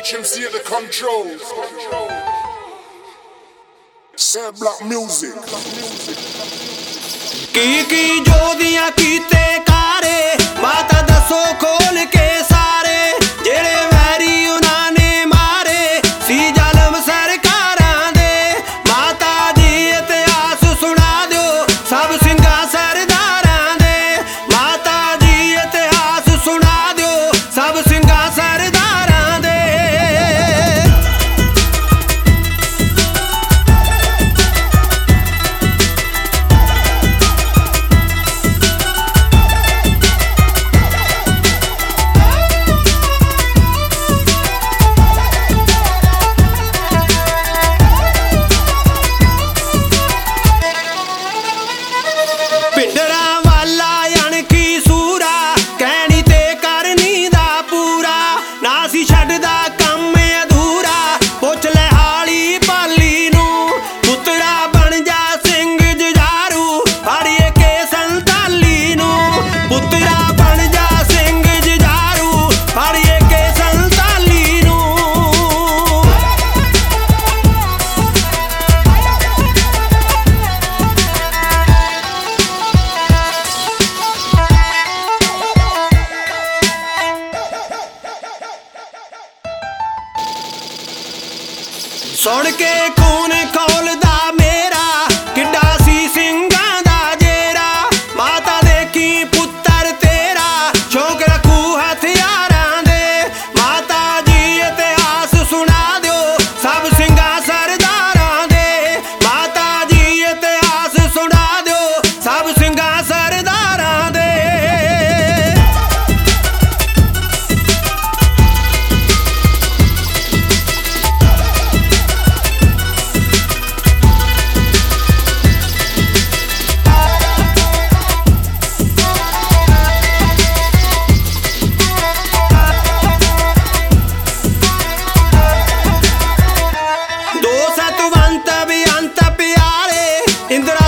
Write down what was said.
HMC at the controls. Sad Block Music. की जोदियां कीते कारे माता दसो खोल के सारे जेड़े वैरी उन्हां ने मारे सी जालम सरकारां दे माता दी इतिहास सुना दियो सब सिंघां सरदारां दे माता दी इतिहास सुना दियो सब सिंघां सरदारां दे सुन के खून खौलदा मेरा किड्डा सी सिंघां दा जेरा माता देखी पुत्तर तेरा शौक रखू हथियारां दे माता जी इतिहास सुना दियो सब सिंघां सरदारां दे माता जी इतिहास सुना दियो सब सिंघां सरदारां दे इंदिरा